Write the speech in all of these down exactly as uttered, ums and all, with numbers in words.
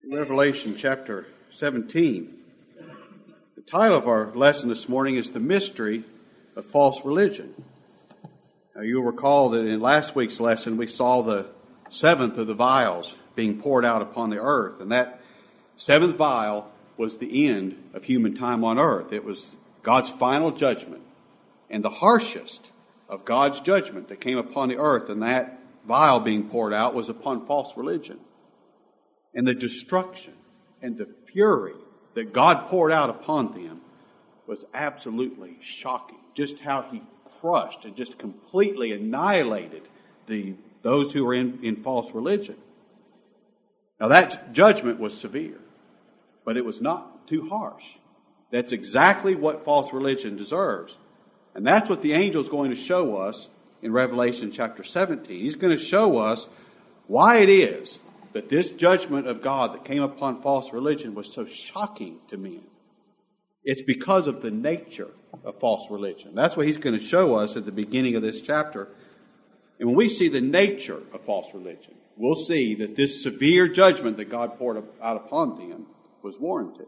Revelation chapter seventeen. The title of our lesson this morning is The Mystery of False Religion. Now, you'll recall that in last week's lesson we saw the seventh of the vials being poured out upon the earth, and that seventh vial was the end of human time on earth. It was God's final judgment, and the harshest of God's judgment that came upon the earth, and that vial being poured out was upon false religion. And the destruction and the fury that God poured out upon them was absolutely shocking. Just how he crushed and just completely annihilated the those who were in, in false religion. Now that judgment was severe, but it was not too harsh. That's exactly what false religion deserves. And that's what the angel is going to show us in Revelation chapter seventeen. He's going to show us why it is that this judgment of God that came upon false religion was so shocking to men. It's because of the nature of false religion. That's what he's going to show us at the beginning of this chapter. And when we see the nature of false religion, we'll see that this severe judgment that God poured out upon them was warranted.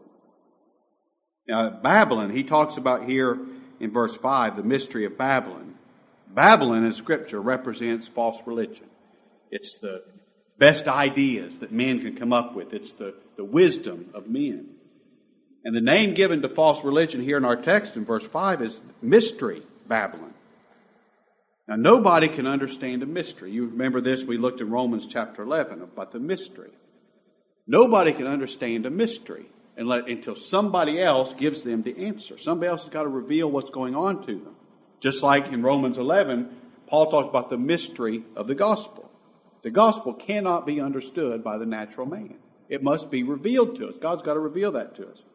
Now, Babylon, he talks about here in verse five, the mystery of Babylon. Babylon in Scripture represents false religion. It's the best ideas that men can come up with. It's the, the wisdom of men. And the name given to false religion here in our text in verse five is Mystery Babylon. Now, nobody can understand a mystery. You remember this, we looked in Romans chapter eleven about the mystery. Nobody can understand a mystery until somebody else gives them the answer. Somebody else has got to reveal what's going on to them. Just like in Romans eleven, Paul talks about the mystery of the gospel. The gospel cannot be understood by the natural man. It must be revealed to us. God's got to reveal that to us.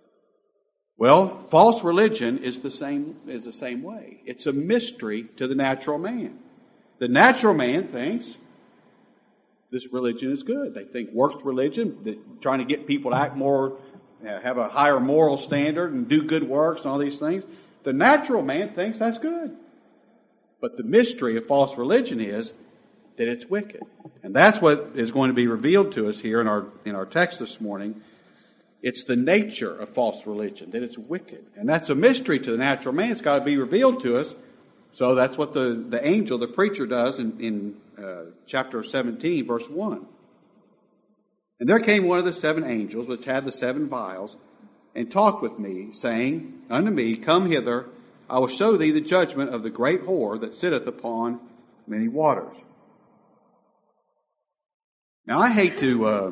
Well, false religion is the same, is the same way. It's a mystery to the natural man. The natural man thinks this religion is good. They think works religion, that trying to get people to act more, have a higher moral standard and do good works and all these things. The natural man thinks that's good. But the mystery of false religion is that it's wicked. And that's what is going to be revealed to us here in our in our text this morning. It's the nature of false religion, that it's wicked. And that's a mystery to the natural man. It's got to be revealed to us. So that's what the, the angel, the preacher, does in, in uh, chapter seventeen, verse one. And there came one of the seven angels, which had the seven vials, and talked with me, saying unto me, Come hither, I will show thee the judgment of the great whore that sitteth upon many waters. Now, I hate to uh,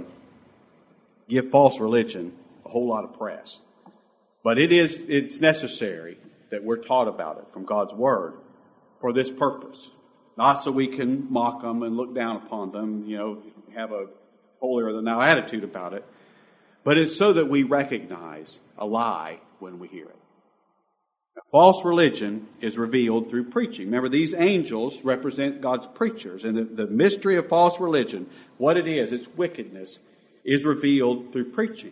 give false religion a whole lot of press, but it is it's necessary that we're taught about it from God's Word for this purpose. Not so we can mock them and look down upon them, you know, have a holier-than-thou attitude about it, but it's so that we recognize a lie when we hear it. Now, false religion is revealed through preaching. Remember, these angels represent God's preachers, and the, the mystery of false religion, what it is, its wickedness, is revealed through preaching.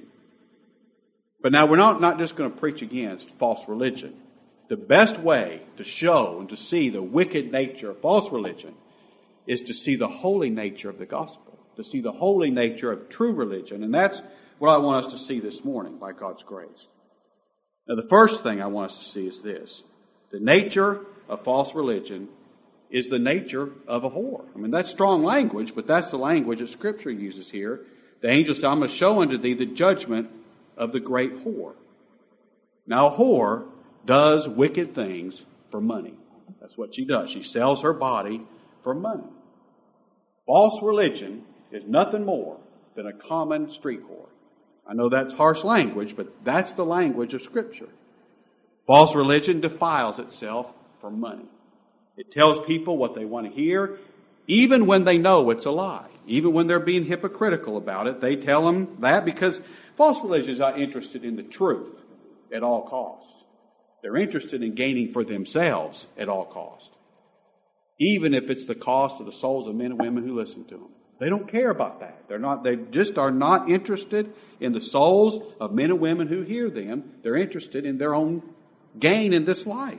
But now we're not, not just going to preach against false religion. The best way to show and to see the wicked nature of false religion is to see the holy nature of the gospel, to see the holy nature of true religion. And that's what I want us to see this morning by God's grace. Now, the first thing I want us to see is this. The nature of false religion is the nature of a whore. I mean, that's strong language, but that's the language that Scripture uses here. The angel said, I'm going to show unto thee the judgment of the great whore. Now, a whore does wicked things for money. That's what she does. She sells her body for money. False religion is nothing more than a common street whore. I know that's harsh language, but that's the language of Scripture. False religion defiles itself for money. It tells people what they want to hear, even when they know it's a lie. Even when they're being hypocritical about it, they tell them that because false religion is not interested in the truth at all costs. They're interested in gaining for themselves at all costs, even if it's the cost of the souls of men and women who listen to them. They don't care about that. They're not, they just are not interested in the souls of men and women who hear them. They're interested in their own gain in this life.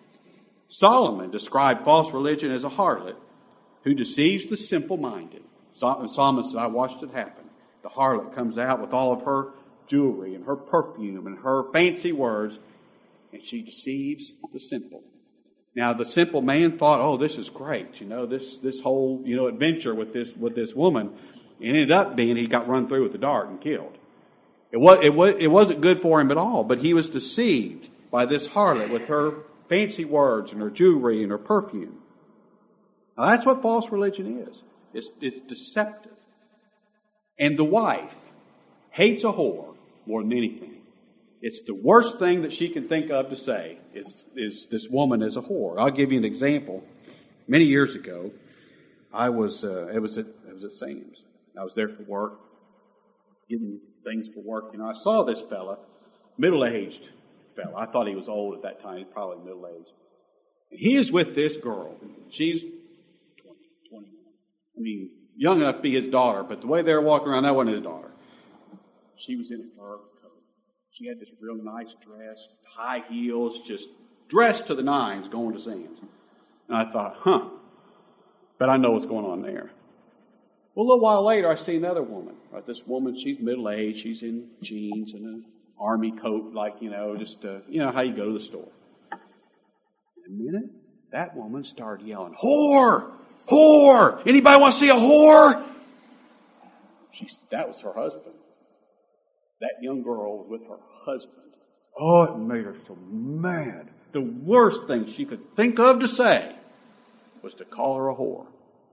Solomon described false religion as a harlot who deceives the simple-minded. Solomon said, I watched it happen. the harlot comes out with all of her jewelry and her perfume and her fancy words, and she deceives the simple. Now, the simple man thought, oh, this is great, you know, this this whole, you know, adventure with this with this woman. It ended up being he got run through with a dart and killed. It was it was it wasn't good for him at all, but he was deceived by this harlot with her fancy words and her jewelry and her perfume. Now, that's what false religion is. It's, it's deceptive. And the wife hates a whore more than anything. It's the worst thing that she can think of to say is, is this woman is a whore. I'll give you an example. Many years ago, I was uh, it was at it was at Sam's. I was there for work, getting things for work. You know, I saw this fella, middle-aged fella. I thought he was old at that time. He's probably middle-aged. And he is with this girl. She's twenty, twenty. I mean, young enough to be his daughter, but the way they were walking around, that wasn't his daughter. She was in a fur coat. She had this real nice dress, high heels, just dressed to the nines going to Sam's. And I thought, huh, but I know what's going on there. Well, a little while later, I see another woman. Right, this woman, she's middle-aged. She's in jeans and an army coat, like, you know, just, uh, you know, how you go to the store. In a minute, that woman started yelling, whore! Whore! Anybody want to see a whore? She, that was her husband. That young girl was with her husband. Oh, it made her so mad. The worst thing she could think of to say was to call her a whore.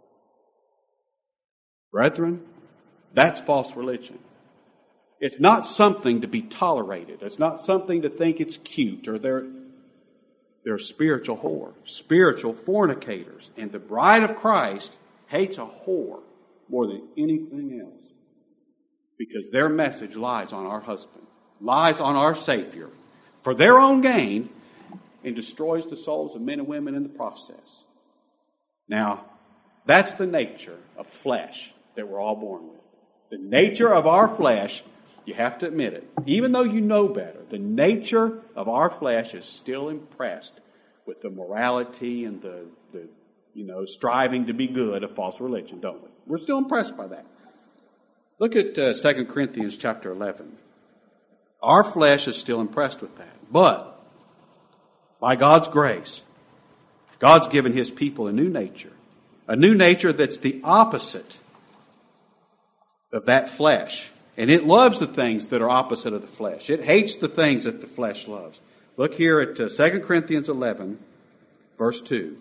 Brethren, that's false religion. It's not something to be tolerated. It's not something to think it's cute or they're, they're spiritual whore, spiritual fornicators. And the bride of Christ hates a whore more than anything else. Because their message lies on our husband, lies on our Savior, for their own gain, and destroys the souls of men and women in the process. Now, that's the nature of flesh that we're all born with. The nature of our flesh, you have to admit it, even though you know better, the nature of our flesh is still impressed with the morality and the, the you know, striving to be good of false religion, don't we? We're still impressed by that. Look at uh, Second Corinthians chapter eleven. Our flesh is still impressed with that. But, by God's grace, God's given His people a new nature. A new nature that's the opposite of that flesh. And it loves the things that are opposite of the flesh. It hates the things that the flesh loves. Look here at uh, Second Corinthians eleven, verse two.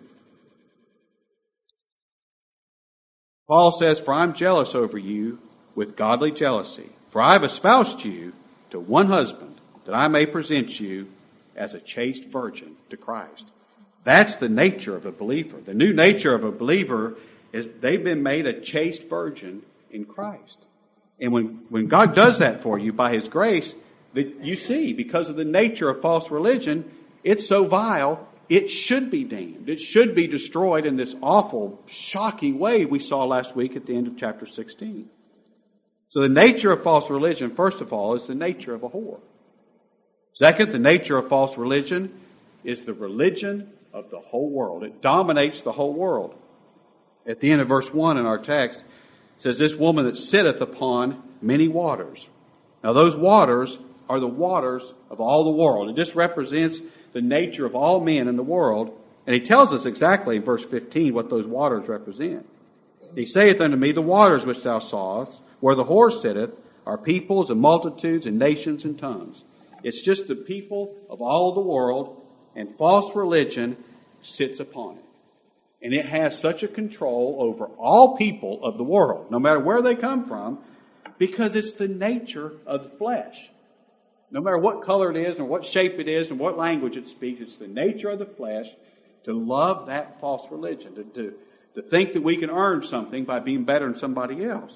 Paul says, for I'm jealous over you with godly jealousy. For I have espoused you to one husband, that I may present you as a chaste virgin to Christ. That's the nature of a believer. The new nature of a believer is they've been made a chaste virgin in Christ. And when, when God does that for you by His grace, that you see, because of the nature of false religion, it's so vile, it should be damned. It should be destroyed in this awful, shocking way we saw last week at the end of chapter sixteen. So the nature of false religion, first of all, is the nature of a whore. Second, the nature of false religion is the religion of the whole world. It dominates the whole world. At the end of verse one in our text, it says, this woman that sitteth upon many waters. Now those waters are the waters of all the world. It just represents the nature of all men in the world. And he tells us exactly in verse fifteen what those waters represent. He saith unto me, the waters which thou sawest, where the whore sitteth, are peoples and multitudes and nations and tongues. It's just the people of all the world, and false religion sits upon it. And it has such a control over all people of the world, no matter where they come from, because it's the nature of the flesh. No matter what color it is, or what shape it is, and what language it speaks, it's the nature of the flesh to love that false religion, to, to, to think that we can earn something by being better than somebody else.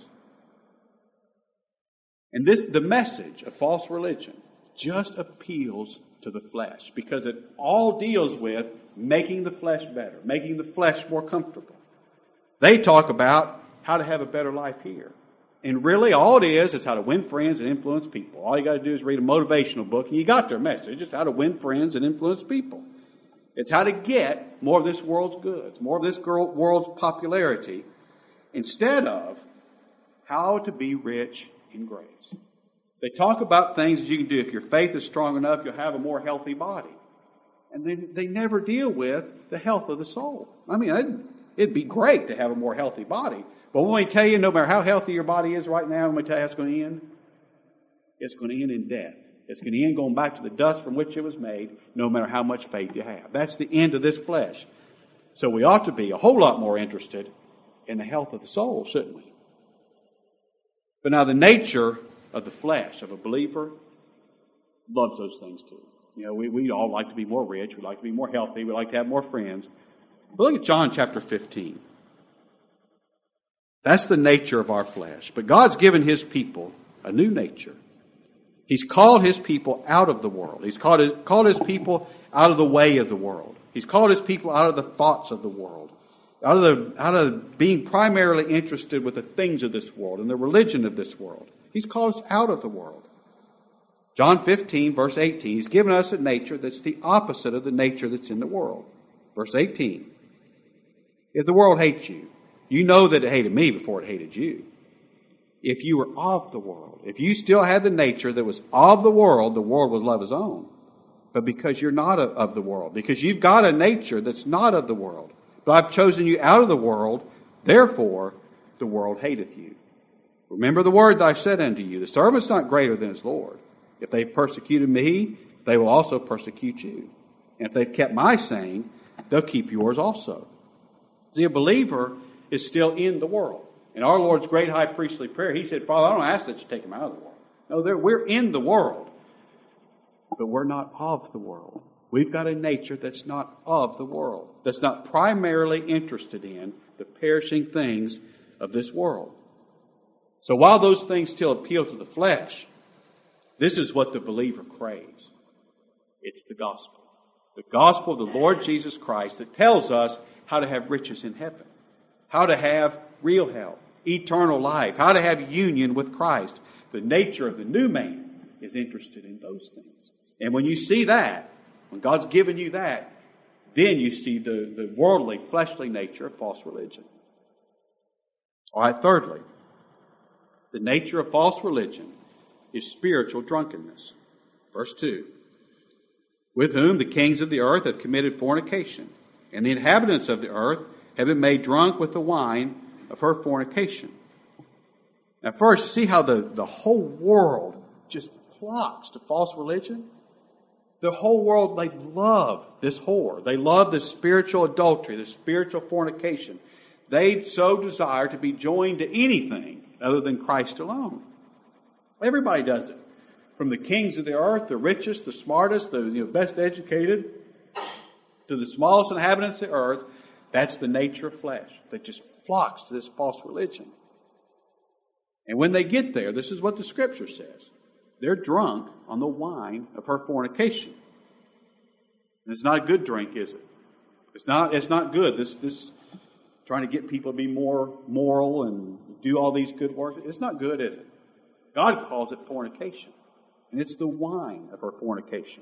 And this, the message of false religion just appeals to the flesh because it all deals with making the flesh better, making the flesh more comfortable. They talk about how to have a better life here. And really all it is is how to win friends and influence people. All you got to do is read a motivational book and you got their message. It's how to win friends and influence people. It's how to get more of this world's goods, more of this world's popularity, instead of how to be rich in grace. They talk about things that you can do. If your faith is strong enough, you'll have a more healthy body. And then they never deal with the health of the soul. I mean, it'd, it'd be great to have a more healthy body. But when we tell you, no matter how healthy your body is right now, when we tell you how it's going to end, it's going to end in death. It's going to end going back to the dust from which it was made, no matter how much faith you have. That's the end of this flesh. So we ought to be a whole lot more interested in the health of the soul, shouldn't we? But now the nature of the flesh of a believer loves those things too. You know, we, we all like to be more rich. We like to be more healthy. We like to have more friends. But look at John chapter fifteen. That's the nature of our flesh. But God's given His people a new nature. He's called His people out of the world. He's called his, called His people out of the way of the world. He's called His people out of the thoughts of the world. Out of the, out of being primarily interested with the things of this world and the religion of this world. He's called us out of the world. John fifteen, verse eighteen, He's given us a nature that's the opposite of the nature that's in the world. Verse eighteen, if the world hates you, you know that it hated me before it hated you. If you were of the world, if you still had the nature that was of the world, the world would love His own. But because you're not of the world, because you've got a nature that's not of the world, but I've chosen you out of the world, therefore the world hateth you. Remember the word that I said unto you, the servant's not greater than his Lord. If they've persecuted me, they will also persecute you. And if they've kept my saying, they'll keep yours also. See, a believer is still in the world. In our Lord's great high priestly prayer, He said, Father, I don't ask that you take them out of the world. No, we're in the world, but we're not of the world. We've got a nature that's not of the world, that's not primarily interested in the perishing things of this world. So while those things still appeal to the flesh, this is what the believer craves. It's the gospel. The gospel of the Lord Jesus Christ that tells us how to have riches in heaven, how to have real health, eternal life, how to have union with Christ. The nature of the new man is interested in those things. And when you see that, when God's given you that, then you see the, the worldly, fleshly nature of false religion. All right, thirdly, the nature of false religion is spiritual drunkenness. Verse two. With whom the kings of the earth have committed fornication, and the inhabitants of the earth have been made drunk with the wine of her fornication. Now first, see how the, the whole world just flocks to false religion? The whole world, they love this whore. They love this spiritual adultery, this spiritual fornication. They so desire to be joined to anything other than Christ alone. Everybody does it. From the kings of the earth, the richest, the smartest, the you know, best educated, to the smallest inhabitants of the earth, that's the nature of flesh that just flocks to this false religion. And when they get there, this is what the Scripture says. They're drunk on the wine of her fornication. And it's not a good drink, is it? It's not, it's not good. This, this trying to get people to be more moral and do all these good works. It's not good, is it? God calls it fornication. And it's the wine of her fornication.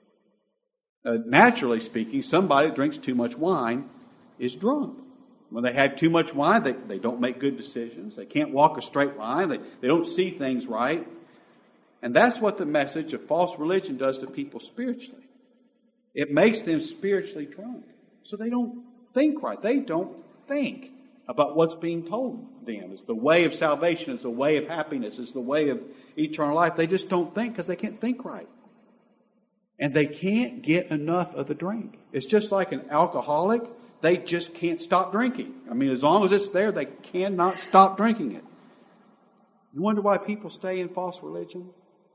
Uh, naturally speaking, somebody that drinks too much wine is drunk. When they have too much wine, they, they don't make good decisions. They can't walk a straight line. They, they don't see things right. And that's what the message of false religion does to people spiritually. It makes them spiritually drunk. So they don't think right. They don't think about what's being told them. It's the way of salvation. It's the way of happiness. It's the way of eternal life. They just don't think because they can't think right. And they can't get enough of the drink. It's just like an alcoholic. They just can't stop drinking. I mean, as long as it's there, they cannot stop drinking it. You wonder why people stay in false religion?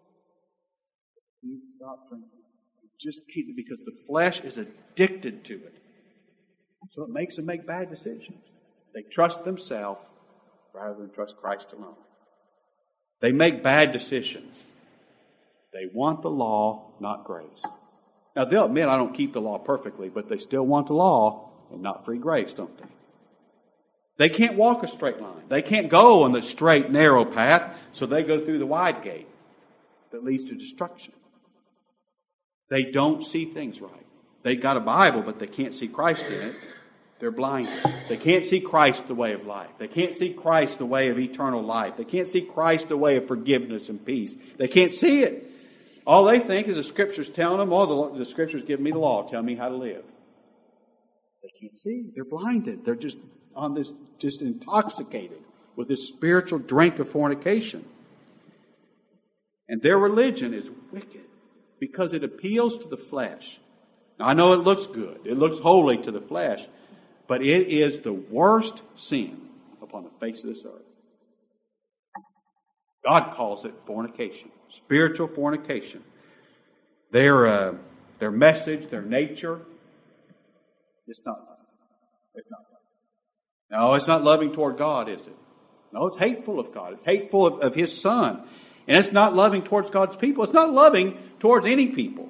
They can't stop drinking. They just keep it because the flesh is addicted to it. So it makes them make bad decisions. They trust themselves rather than trust Christ alone. They make bad decisions. They want the law, not grace. Now, they'll admit, I don't keep the law perfectly, but they still want the law and not free grace, don't they? They can't walk a straight line. They can't go on the straight, narrow path, so they go through the wide gate that leads to destruction. They don't see things right. They got a Bible, but they can't see Christ in it. They're blinded. They can't see Christ the way of life. They can't see Christ the way of eternal life. They can't see Christ the way of forgiveness and peace. They can't see it. All they think is the Scripture's telling them, oh, the, the Scripture's giving me the law, tell me how to live. They can't see. They're blinded. They're just on this, just intoxicated with this spiritual drink of fornication. And their religion is wicked because it appeals to the flesh. Now, I know it looks good. It looks holy to the flesh. But it is the worst sin upon the face of this earth. God calls it fornication, spiritual fornication. Their, uh, their message, their nature, it's not loving. It's not loving. No, it's not loving toward God, is it? No, it's hateful of God. It's hateful of, of His Son. And it's not loving towards God's people. It's not loving towards any people.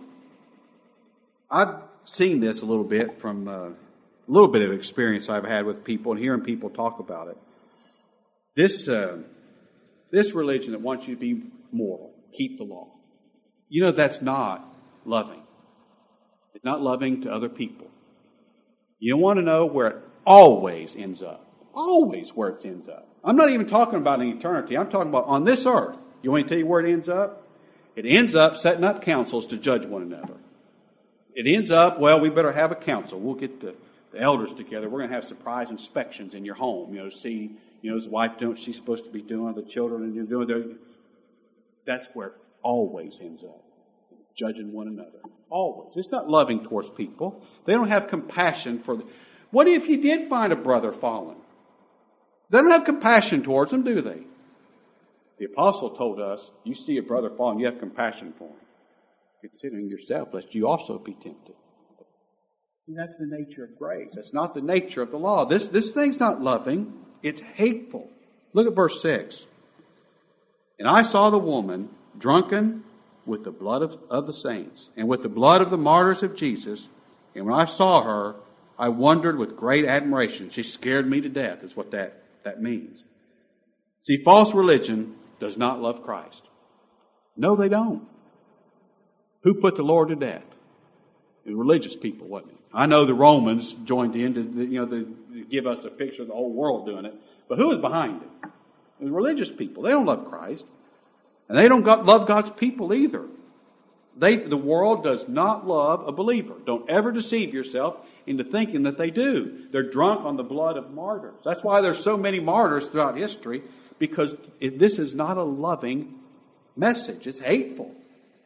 I've seen this a little bit from... Uh, A little bit of experience I've had with people and hearing people talk about it. This uh, this religion that wants you to be moral, keep the law. You know, that's not loving. It's not loving to other people. You want to know where it always ends up. Always where it ends up. I'm not even talking about in eternity. I'm talking about on this earth. You want me to tell you where it ends up? It ends up setting up councils to judge one another. It ends up, well, we better have a council. We'll get the The elders together. We're going to have surprise inspections in your home. You know, see, you know, is the wife doing what she's supposed to be doing, the children, and you're doing their. That's where it always ends up. Judging one another. Always. It's not loving towards people. They don't have compassion for the. What if you did find a brother fallen? They don't have compassion towards them, do they? The apostle told us, you see a brother fallen, you have compassion for him. Considering yourself, lest you also be tempted. See, that's the nature of grace. That's not the nature of the law. This, this thing's not loving. It's hateful. Look at verse six. And I saw the woman drunken with the blood of, of the saints and with the blood of the martyrs of Jesus. And when I saw her, I wondered with great admiration. She scared me to death, is what that, that means. See, false religion does not love Christ. No, they don't. Who put the Lord to death? The religious people, wasn't it? I know the Romans joined in to, you know, to give us a picture of the whole world doing it. But who is behind it? The religious people. They don't love Christ. And they don't love God's people either. They, the world does not love a believer. Don't ever deceive yourself into thinking that they do. They're drunk on the blood of martyrs. That's why there's so many martyrs throughout history, because it, this is not a loving message. It's hateful.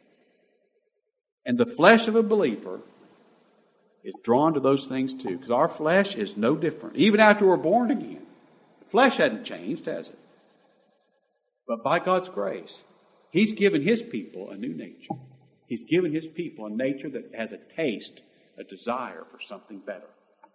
And the flesh of a believer is drawn to those things too. Because our flesh is no different. Even after we're born again. The flesh hasn't changed, has it? But by God's grace, He's given His people a new nature. He's given His people a nature that has a taste, a desire for something better.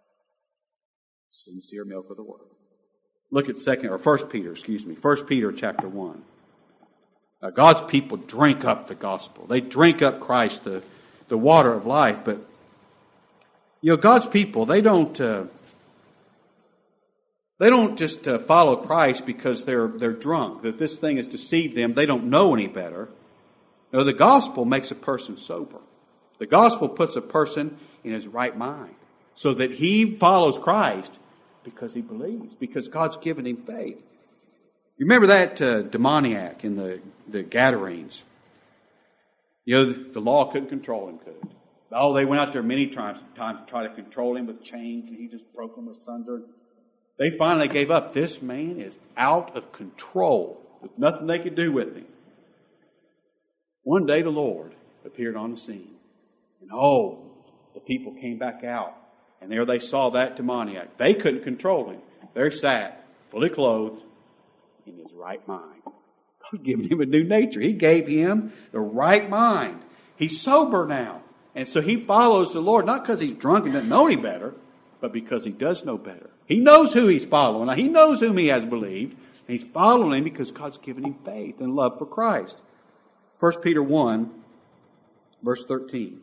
Sincere milk of the Word. Look at second, or First Peter, excuse me. First Peter chapter one. Now, God's people drink up the gospel. They drink up Christ, the, the water of life. But, you know, God's people, they don't, uh, they don't just uh, follow Christ because they're, they're drunk, that this thing has deceived them. They don't know any better. No, the gospel makes a person sober. The gospel puts a person in his right mind so that he follows Christ because he believes, because God's given him faith. You remember that uh, demoniac in the, the Gadarenes? You know, the, the law couldn't control him, could it? Oh, they went out there many times, times to try to control him with chains, and he just broke them asunder. They finally gave up. This man is out of control. There's nothing they could do with him. One day the Lord appeared on the scene. And oh, the people came back out. And there they saw that demoniac. They couldn't control him. There he sat, fully clothed, in his right mind. God gave him a new nature. He gave him the right mind. He's sober now. And so he follows the Lord, not because he's drunk and doesn't know any better, but because he does know better. He knows who he's following. He knows whom he has believed. And he's following him because God's given him faith and love for Christ. First Peter one, verse thirteen.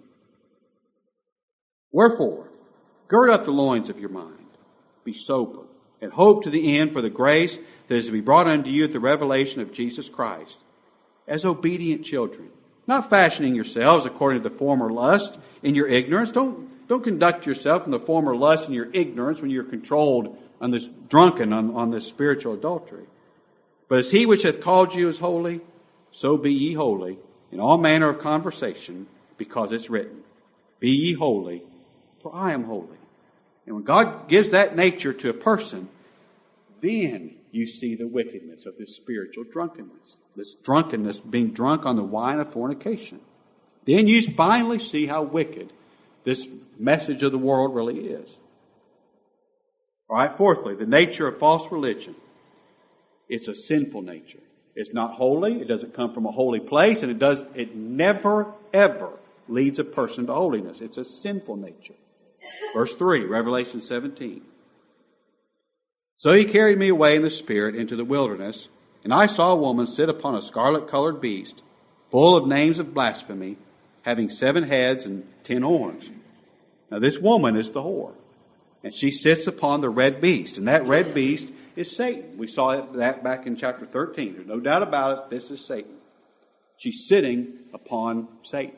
Wherefore, gird up the loins of your mind. Be sober. And hope to the end for the grace that is to be brought unto you at the revelation of Jesus Christ, as obedient children, not fashioning yourselves according to the former lust in your ignorance. Don't, Don't conduct yourself in the former lust and your ignorance when you're controlled on this drunken on, on this spiritual adultery. But as he which hath called you is holy, so be ye holy in all manner of conversation, because it's written, be ye holy, for I am holy. And when God gives that nature to a person, then you see the wickedness of this spiritual drunkenness. This drunkenness, being drunk on the wine of fornication. Then you finally see how wicked this message of the world really is. All right, fourthly, the nature of false religion. It's a sinful nature. It's not holy. It doesn't come from a holy place, and it does. It never, ever leads a person to holiness. It's a sinful nature. Verse three, Revelation seventeen. So he carried me away in the Spirit into the wilderness, and I saw a woman sit upon a scarlet-colored beast, full of names of blasphemy, having seven heads and ten horns. Now this woman is the whore, and she sits upon the red beast, and that red beast is Satan. We saw that back in chapter thirteen. There's no doubt about it. This is Satan. She's sitting upon Satan.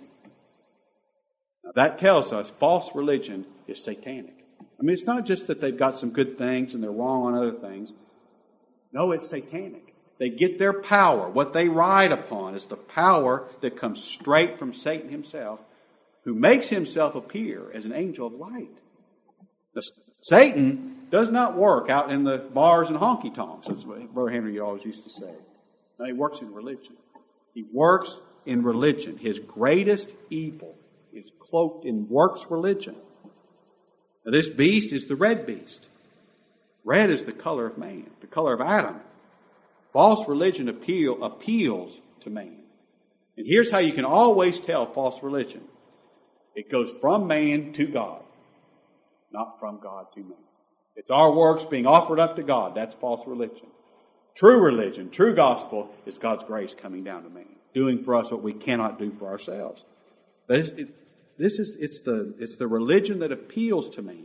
Now that tells us false religion is satanic. I mean, it's not just that they've got some good things and they're wrong on other things. No, it's satanic. They get their power. What they ride upon is the power that comes straight from Satan himself, who makes himself appear as an angel of light. The, Satan does not work out in the bars and honky-tonks. That's what Brother Henry always used to say. No, he works in religion. He works in religion. His greatest evil is cloaked in works religion. Now, this beast is the red beast. Red is the color of man, the color of Adam. False religion appeal, appeals to man. And here's how you can always tell false religion. It goes from man to God, not from God to man. It's our works being offered up to God. That's false religion. True religion, true gospel, is God's grace coming down to man, doing for us what we cannot do for ourselves. But it's, it, this is it's the it's the religion that appeals to man.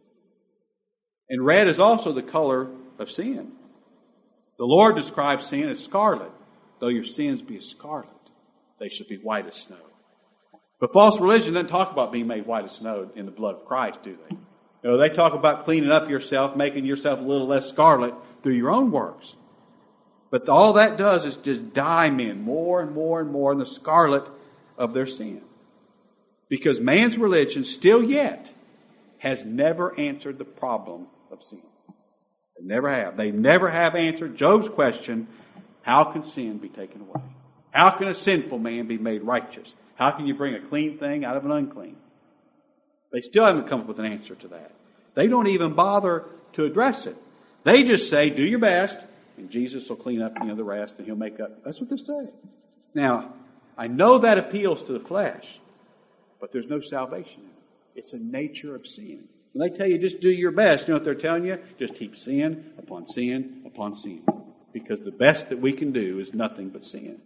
And red is also the color of sin. The Lord describes sin as scarlet. Though your sins be as scarlet, they should be white as snow. But false religion doesn't talk about being made white as snow in the blood of Christ, do they? You know, they talk about cleaning up yourself, making yourself a little less scarlet through your own works. But all that does is just dye men more and more and more in the scarlet of their sin. Because man's religion still yet has never answered the problem of sin. They never have. They never have answered Job's question, how can sin be taken away? How can a sinful man be made righteous? How can you bring a clean thing out of an unclean? They still haven't come up with an answer to that. They don't even bother to address it. They just say, do your best, and Jesus will clean up, you know, the rest, and he'll make up. That's what they say. Now, I know that appeals to the flesh, but there's no salvation in it. It's a nature of sin. When they tell you just do your best, you know what they're telling you? Just heap sin upon sin upon sin. Because the best that we can do is nothing but sin.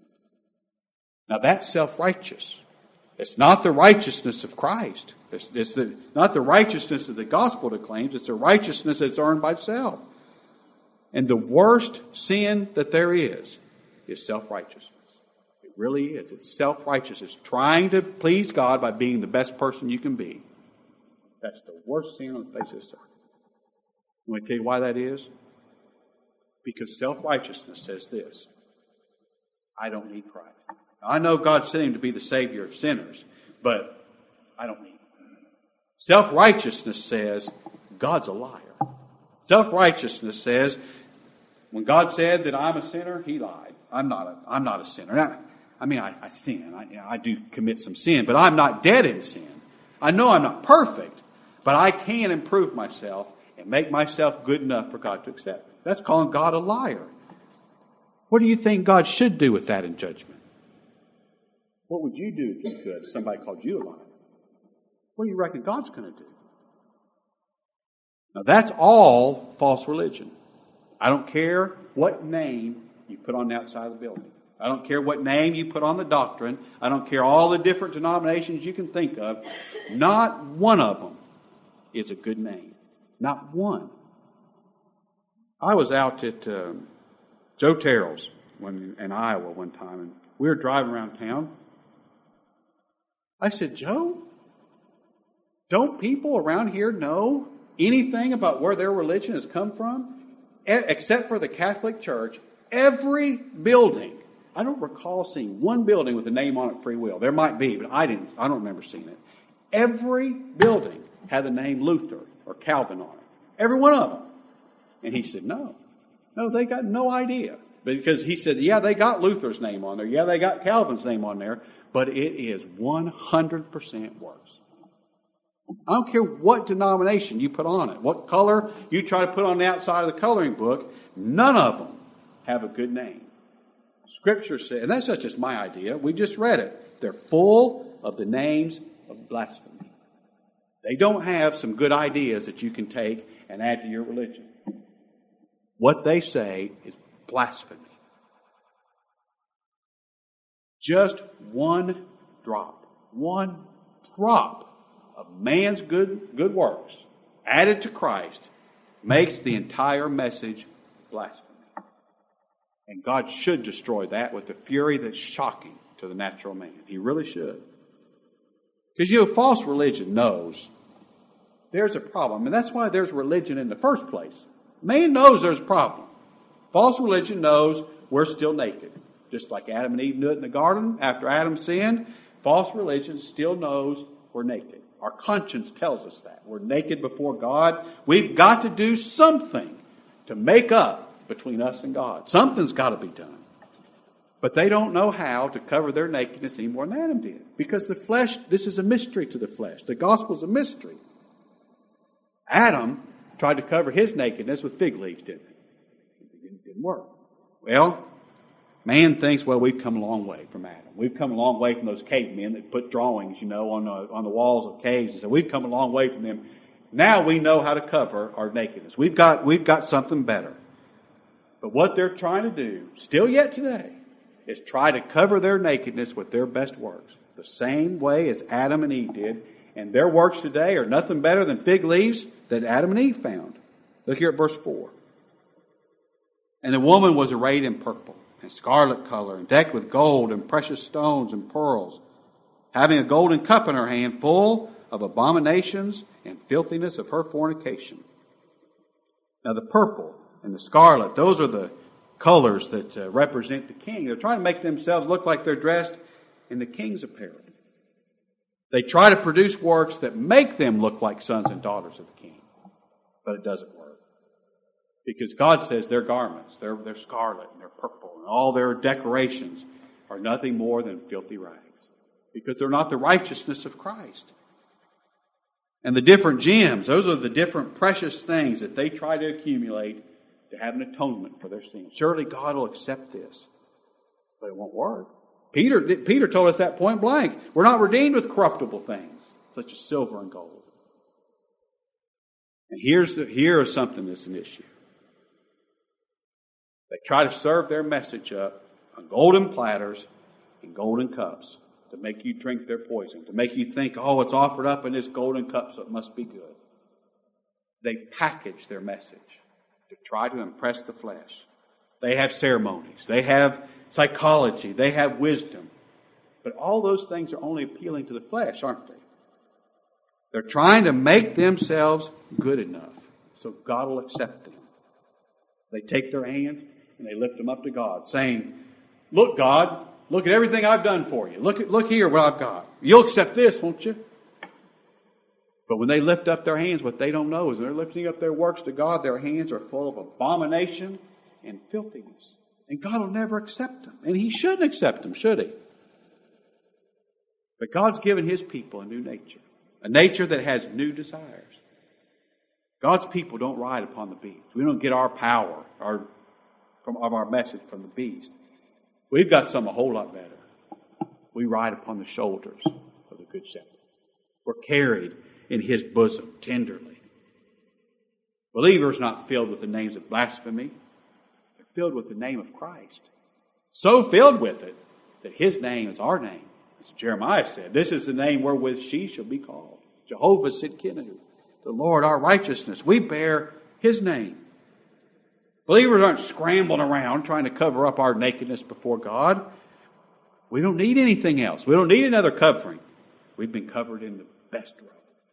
Now that's self-righteous. It's not the righteousness of Christ. It's, it's the, not the righteousness that the gospel declaims. It's a righteousness that's earned by self. And the worst sin that there is is self-righteousness. It really is. It's self-righteousness. Trying to please God by being the best person you can be. That's the worst sin on the face of this earth. Let me tell you why that is. Because self-righteousness says this: I don't need Christ. Now, I know God sent him to be the Savior of sinners, but I don't need him. Self-righteousness says God's a liar. Self-righteousness says when God said that I'm a sinner, he lied. I'm not a, I'm not a sinner. I, I mean, I, I sin. I, I do commit some sin, but I'm not dead in sin. I know I'm not perfect, but I can improve myself and make myself good enough for God to accept me. That's calling God a liar. What do you think God should do with that in judgment? What would you do if you could, if somebody called you a liar? What do you reckon God's going to do? Now that's all false religion. I don't care what name you put on the outside of the building. I don't care what name you put on the doctrine. I don't care all the different denominations you can think of. Not one of them is a good name. Not one. I was out at um, Joe Terrell's when, in Iowa one time, and we were driving around town. I said, Joe, Don't people around here know anything about where their religion has come from? E- except for the Catholic Church, every building, I don't recall seeing one building with a name on it, Free Will. There might be, but I didn't. I don't remember seeing it. Every building had the name Luther or Calvin on it. Every one of them. And he said, no. No, they got no idea. Because he said, yeah, they got Luther's name on there. Yeah, they got Calvin's name on there. But it is one hundred percent worse. I don't care what denomination you put on it, what color you try to put on the outside of the coloring book, none of them have a good name. Scripture says, and that's not just my idea, we just read it. They're full of the names of blasphemy. They don't have some good ideas that you can take and add to your religion. What they say is blasphemy. Just one drop, one drop of man's good, good works added to Christ makes the entire message blasphemy. And God should destroy that with a fury that's shocking to the natural man. He really should. Because, you know, false religion knows there's a problem. And that's why there's religion in the first place. Man knows there's a problem. False religion knows we're still naked. Just like Adam and Eve knew it in the garden after Adam sinned, false religion still knows we're naked. Our conscience tells us that. We're naked before God. We've got to do something to make up between us and God. Something's got to be done. But they don't know how to cover their nakedness any more than Adam did. Because the flesh, this is a mystery to the flesh. The gospel's a mystery. Adam tried to cover his nakedness with fig leaves, didn't it? It didn't work. Well, man thinks, well, we've come a long way from Adam. We've come a long way from those cavemen that put drawings, you know, on the, on the walls of caves. And so we've come a long way from them. Now we know how to cover our nakedness. We've got, we've got something better. But what they're trying to do, still yet today, is try to cover their nakedness with their best works. The same way as Adam and Eve did. And their works today are nothing better than fig leaves that Adam and Eve found. Look here at verse four. And the woman was arrayed in purple and scarlet color, and decked with gold and precious stones and pearls, having a golden cup in her hand full of abominations and filthiness of her fornication. Now the purple and the scarlet, those are the colors that uh, represent the king. They're trying to make themselves look like they're dressed in the king's apparel. They try to produce works that make them look like sons and daughters of the king. But it doesn't work. Because God says their garments, they're, they're scarlet and they're purple, and all their decorations are nothing more than filthy rags. Because they're not the righteousness of Christ. And the different gems, those are the different precious things that they try to accumulate to have an atonement for their sins. Surely God will accept this. But it won't work. Peter, Peter told us that point blank. We're not redeemed with corruptible things, such as silver and gold. And here's the, here is something that's an issue. They try to serve their message up on golden platters and golden cups to make you drink their poison, to make you think, oh, it's offered up in this golden cup, so it must be good. They package their message to try to impress the flesh. They have ceremonies. They have psychology. They have wisdom. But all those things are only appealing to the flesh, aren't they? They're trying to make themselves good enough so God will accept them. They take their hands and they lift them up to God, saying, look, God, look at everything I've done for you. Look at, look here what I've got. You'll accept this, won't you? But when they lift up their hands, what they don't know is when they're lifting up their works to God, their hands are full of abomination and filthiness. And God will never accept them. And He shouldn't accept them, should He? But God's given His people a new nature. A nature that has new desires. God's people don't ride upon the beast. We don't get our power our, from, of our message from the beast. We've got something a whole lot better. We ride upon the shoulders of the Good Shepherd. We're carried in His bosom tenderly. Believers not filled with the names of blasphemy. They're filled with the name of Christ. So filled with it that His name is our name. As Jeremiah said, this is the name wherewith she shall be called. Jehovah Sidkenu, the Lord our righteousness. We bear His name. Believers aren't scrambling around trying to cover up our nakedness before God. We don't need anything else. We don't need another covering. We've been covered in the best robe,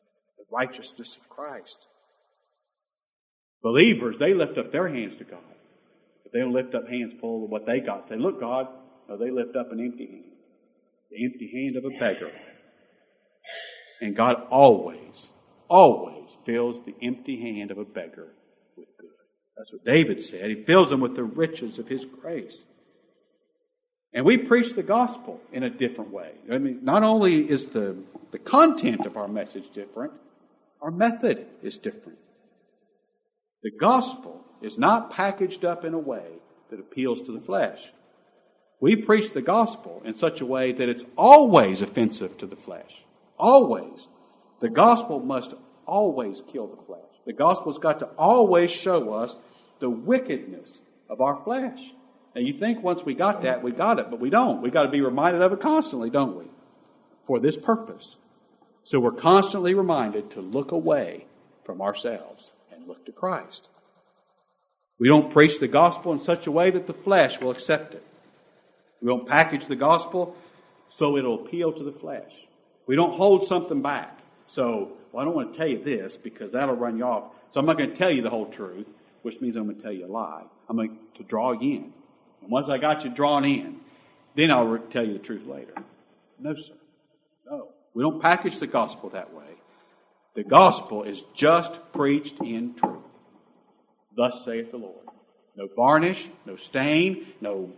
righteousness of Christ. Believers, they lift up their hands to God. But they don't lift up hands full of what they got. Say, look, God. No, they lift up an empty hand. The empty hand of a beggar. And God always, always fills the empty hand of a beggar with good. That's what David said. He fills them with the riches of His grace. And we preach the gospel in a different way. I mean, not only is the, the content of our message different, our method is different. The gospel is not packaged up in a way that appeals to the flesh. We preach the gospel in such a way that it's always offensive to the flesh. Always. The gospel must always kill the flesh. The gospel's got to always show us the wickedness of our flesh. And you think once we got that, we got it, but we don't. We've got to be reminded of it constantly, don't we? For this purpose. So we're constantly reminded to look away from ourselves and look to Christ. We don't preach the gospel in such a way that the flesh will accept it. We don't package the gospel so it'll appeal to the flesh. We don't hold something back. So, well, I don't want to tell you this because that'll run you off. So I'm not going to tell you the whole truth, which means I'm going to tell you a lie. I'm going to draw you in. And once I got you drawn in, then I'll tell you the truth later. No, sir. No. We don't package the gospel that way. The gospel is just preached in truth. Thus saith the Lord. No varnish, no stain, no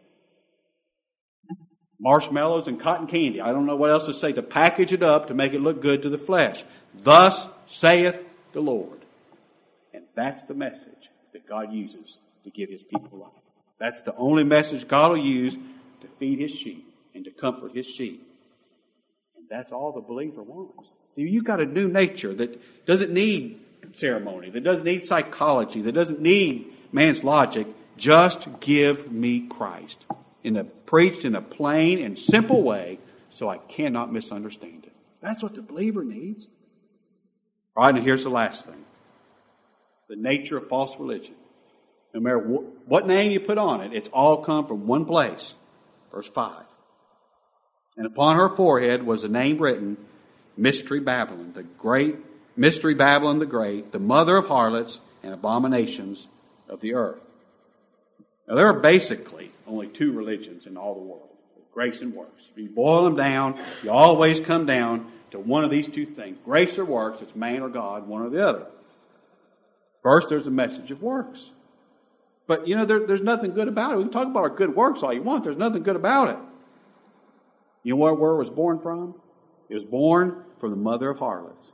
marshmallows and cotton candy. I don't know what else to say to package it up to make it look good to the flesh. Thus saith the Lord. And that's the message that God uses to give His people life. That's the only message God will use to feed His sheep and to comfort His sheep. And that's all the believer wants. See, you've got a new nature that doesn't need ceremony, that doesn't need psychology, that doesn't need man's logic. Just give me Christ. In a, preached in a plain and simple way so I cannot misunderstand it. That's what the believer needs. All right, and here's the last thing. The nature of false religion. No matter wh- what name you put on it, it's all come from one place. Verse five. And upon her forehead was a name written, Mystery Babylon, the great, Mystery Babylon the Great, the mother of harlots and abominations of the earth. Now there are basically only two religions in all the world, grace and works. If you boil them down, you always come down to one of these two things. Grace or works, it's man or God, one or the other. First, there's a message of works. But, you know, there, there's nothing good about it. We can talk about our good works all you want. There's nothing good about it. You know where, where it was born from? It was born from the mother of harlots.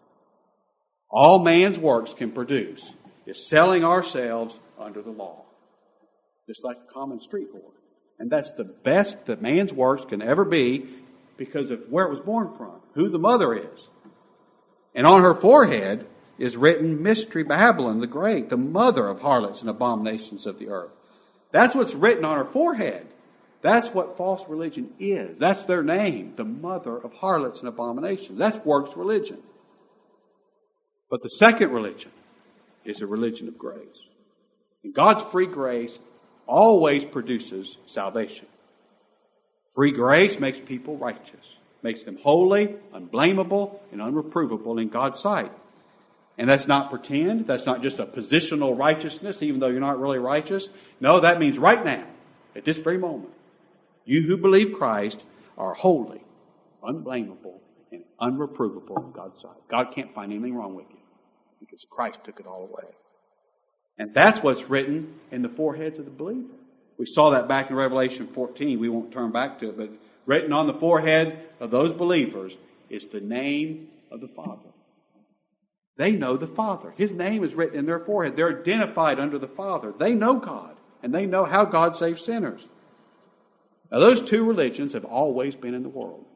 All man's works can produce is selling ourselves under the law. Just like a common street whore. And that's the best that man's works can ever be because of where it was born from, who the mother is. And on her forehead is written Mystery Babylon the Great, the mother of harlots and abominations of the earth. That's what's written on her forehead. That's what false religion is. That's their name, the mother of harlots and abominations. That's works religion. But the second religion is a religion of grace. And God's free grace always produces salvation. Free grace makes people righteous, makes them holy, unblameable, and unreprovable in God's sight. And that's not pretend. That's not just a positional righteousness, even though you're not really righteous. No, that means right now, at this very moment, you who believe Christ are holy, unblameable, and unreprovable in God's sight. God can't find anything wrong with you because Christ took it all away. And that's what's written in the foreheads of the believer. We saw that back in Revelation fourteen. We won't turn back to it, but written on the forehead of those believers is the name of the Father. They know the Father. His name is written in their forehead. They're identified under the Father. They know God, and they know how God saves sinners. Now, those two religions have always been in the world.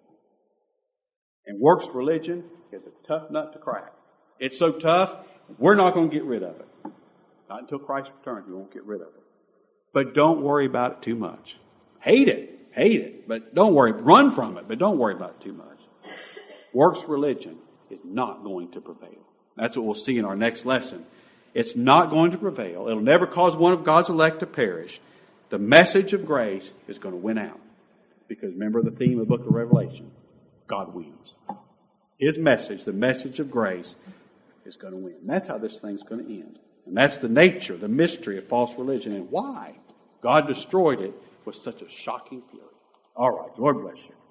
And works religion is a tough nut to crack. It's so tough, we're not going to get rid of it. Not until Christ returns, we won't get rid of it. But don't worry about it too much. Hate it. Hate it. But don't worry. Run from it, but don't worry about it too much. Works religion is not going to prevail. That's what we'll see in our next lesson. It's not going to prevail. It'll never cause one of God's elect to perish. The message of grace is going to win out. Because remember the theme of the book of Revelation. God wins. His message, the message of grace, is going to win. That's how this thing's going to end. And that's the nature, the mystery of false religion, and why God destroyed it with such a shocking fury. All right, Lord bless you.